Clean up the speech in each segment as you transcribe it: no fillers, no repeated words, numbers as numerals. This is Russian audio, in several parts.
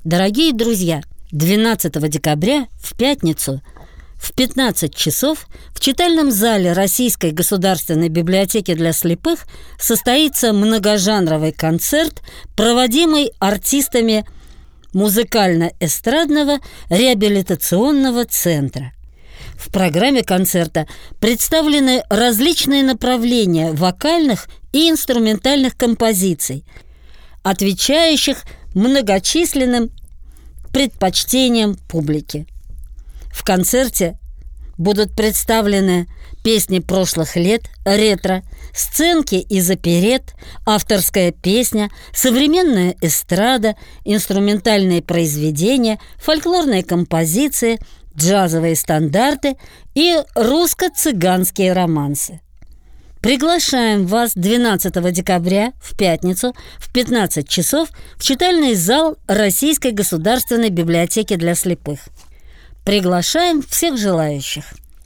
Дорогие друзья, 12 декабря в пятницу в 15 часов в читальном зале Российской государственной библиотеки для слепых состоится многожанровый концерт, проводимый артистами музыкально-эстрадного реабилитационного центра. В программе концерта представлены различные направления вокальных и инструментальных композиций, отвечающих многочисленным предпочтениям публики. В концерте будут представлены песни прошлых лет, ретро, сценки из оперет, авторская песня, современная эстрада, инструментальные произведения, фольклорные композиции, джазовые стандарты и русско-цыганские романсы. Приглашаем вас 12 декабря в пятницу в 15 часов в читальный зал Российской государственной библиотеки для слепых. Приглашаем всех желающих.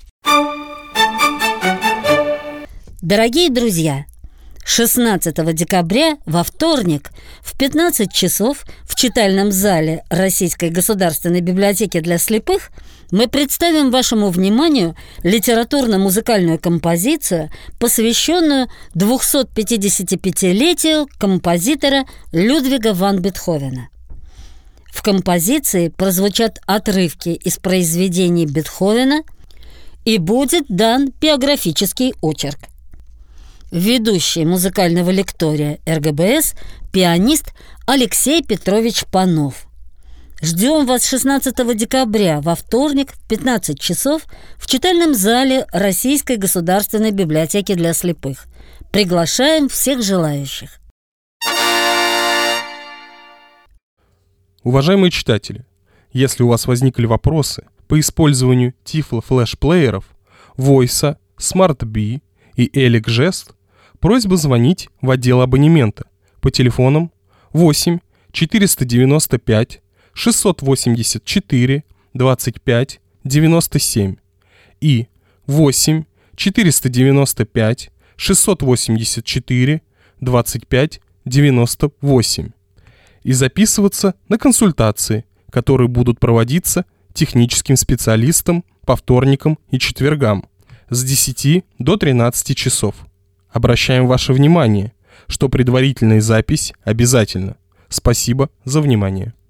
Дорогие друзья, 16 декабря во вторник в 15 часов в читальном зале Российской государственной библиотеки для слепых мы представим вашему вниманию литературно-музыкальную композицию, посвященную 255-летию композитора Людвига ван Бетховена. В композиции прозвучат отрывки из произведений Бетховена и будет дан биографический очерк. Ведущий музыкального лектория РГБС пианист Алексей Петрович Панов. Ждем вас 16 декабря во вторник в 15 часов в читальном зале Российской государственной библиотеки для слепых. Приглашаем всех желающих. Уважаемые читатели, если у вас возникли вопросы по использованию тифло-флеш-плееров, Voice, SmartBee и Elic Gest, просьба звонить в отдел абонемента по телефонам 8 495 684 25 97 и 8 495 684 25 98 и записываться на консультации, которые будут проводиться техническим специалистом по вторникам и четвергам с 10 до 13 часов. Обращаем ваше внимание, что предварительная запись обязательна. Спасибо за внимание.